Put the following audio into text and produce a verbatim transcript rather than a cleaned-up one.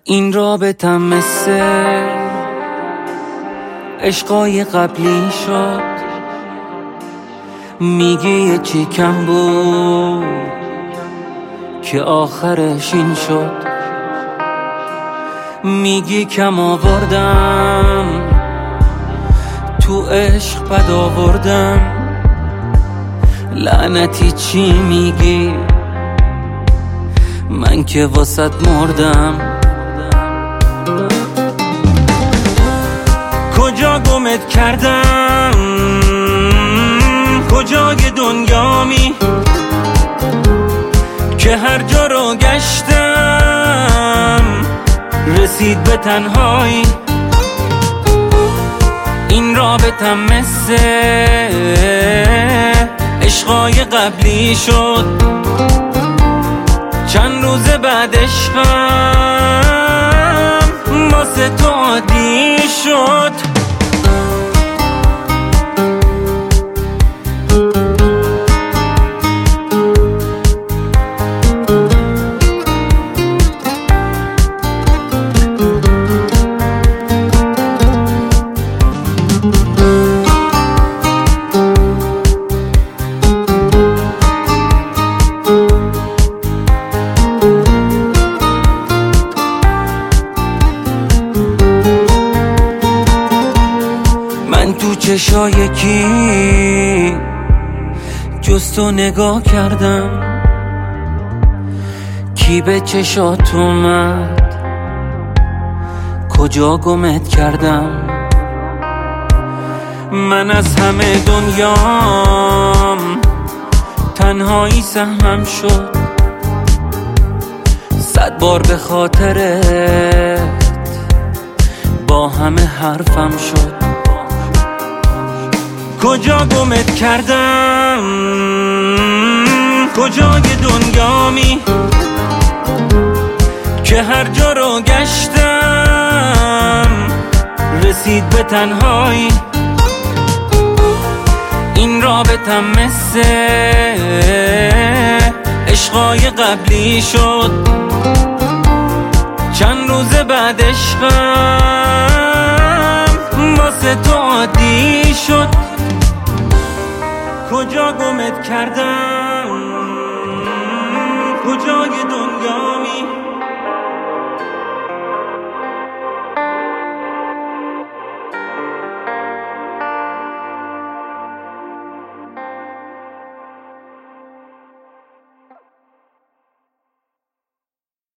این رابطم مثل عشقای قبلی شد. میگی یه چی کم بود که آخرش این شد. میگی کم آوردم تو عشق بد آوردم. لعنتی چی میگی؟ من که واسط مردم. کجا گمت کردم؟ کجای دنیامی که هر جا رو گشتم رسید به تنهایی. این رابطم مثل عشقای قبلی شد. چند روز بعد عشقم واسه تو عادی شد. من تو چشای کی جز تو نگاه کردم؟ کی به چشات اومد؟ کجا گمت کردم؟ من از همه دنیام تنهایی سهمم شد. صد بار به خاطرت با همه حرفم شد. کجا گمت کردم؟ کجای دنیامی که هر جا رو گشتم رسید به تنهایی. این رابطم مثل عشقای قبلی شد. چند روز بعد عشقم واسه تو عادی شد. کجا گمت کردم؟ کجای دنیامی